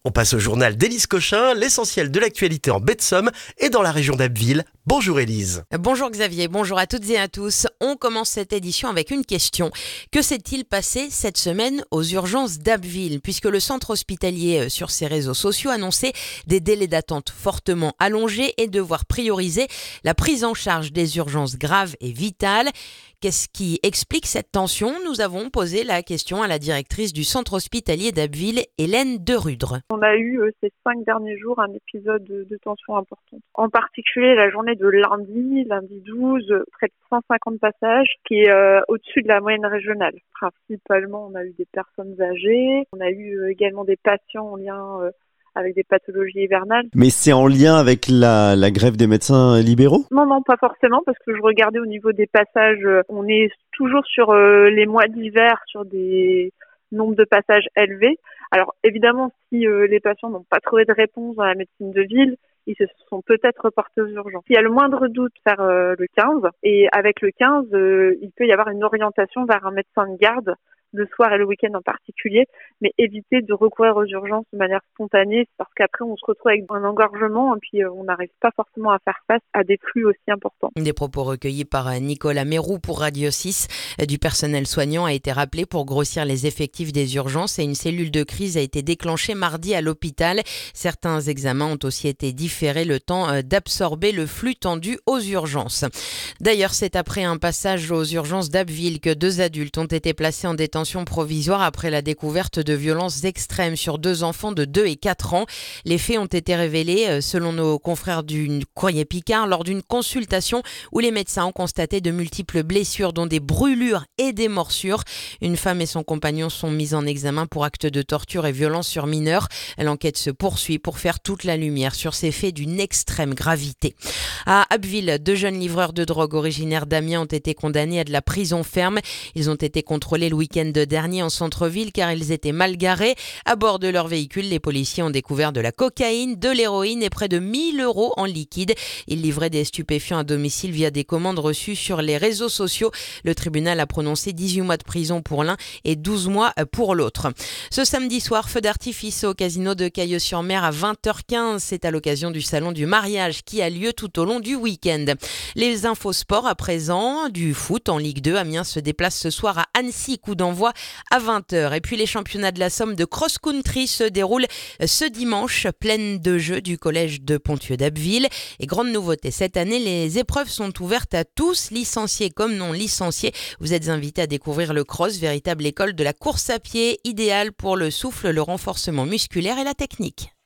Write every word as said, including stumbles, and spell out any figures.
On passe au journal d'Élise Cochin, l'essentiel de l'actualité en baie de Somme et dans la région d'Abbeville. Bonjour Élise. Bonjour Xavier, bonjour à toutes et à tous. On commence cette édition avec une question. Que s'est-il passé cette semaine aux urgences d'Abbeville, puisque le centre hospitalier sur ses réseaux sociaux annonçait des délais d'attente fortement allongés et devoir prioriser la prise en charge des urgences graves et vitales. Qu'est-ce qui explique cette tension ? Nous avons posé la question à la directrice du centre hospitalier d'Abbeville, Hélène Derudre. On a eu euh, ces cinq derniers jours un épisode de, de tension importante. En particulier la journée de lundi, lundi douze, près de cent cinquante passages, qui est euh, au-dessus de la moyenne régionale. Principalement, on a eu des personnes âgées, on a eu euh, également des patients en lien euh, avec des pathologies hivernales. Mais c'est en lien avec la, la grève des médecins libéraux ? Non, non, pas forcément, parce que je regardais au niveau des passages, euh, on est toujours sur euh, les mois d'hiver, sur des nombres de passages élevés. Alors évidemment, si euh, les patients n'ont pas trouvé de réponse dans la médecine de ville, ils se sont peut-être reportés aux urgences. S'il y a le moindre doute, faire euh, le quinze, et avec le quinze, euh, il peut y avoir une orientation vers un médecin de garde, le soir et le week-end en particulier, mais éviter de recourir aux urgences de manière spontanée, parce qu'après on se retrouve avec un engorgement et puis on n'arrive pas forcément à faire face à des flux aussi importants. Des propos recueillis par Nicolas Mérou pour Radio six. Du personnel soignant a été rappelé pour grossir les effectifs des urgences et une cellule de crise a été déclenchée mardi à l'hôpital. Certains examens ont aussi été différés le temps d'absorber le flux tendu aux urgences. D'ailleurs, c'est après un passage aux urgences d'Abbeville que deux adultes ont été placés en détention provisoire après la découverte de violences extrêmes sur deux enfants de deux et quatre ans. Les faits ont été révélés, selon nos confrères du Courrier Picard, lors d'une consultation où les médecins ont constaté de multiples blessures, dont des brûlures et des morsures. Une femme et son compagnon sont mis en examen pour actes de torture et violence sur mineurs. L'enquête se poursuit pour faire toute la lumière sur ces faits d'une extrême gravité. À Abbeville, deux jeunes livreurs de drogue originaires d'Amiens ont été condamnés à de la prison ferme. Ils ont été contrôlés le week-end dernier en centre-ville car ils étaient mal garés. À bord de leur véhicule, les policiers ont découvert de la cocaïne, de l'héroïne et près de mille euros en liquide. Ils livraient des stupéfiants à domicile via des commandes reçues sur les réseaux sociaux. Le tribunal a prononcé dix-huit mois de prison pour l'un et douze mois pour l'autre. Ce samedi soir, feu d'artifice au casino de Cailleux-sur-Mer à vingt heures quinze. C'est à l'occasion du salon du mariage qui a lieu tout au long du week-end. Les infos sport à présent, du foot en Ligue deux. Amiens se déplace ce soir à Annecy, coup d'envoi à vingt heures. Et puis les championnats de la Somme de cross-country se déroulent ce dimanche, pleine de jeux du collège de Ponthieu d'Abbeville. Et grande nouveauté, cette année, les épreuves sont ouvertes à tous, licenciés comme non licenciés. Vous êtes invités à découvrir le cross, véritable école de la course à pied, idéale pour le souffle, le renforcement musculaire et la technique.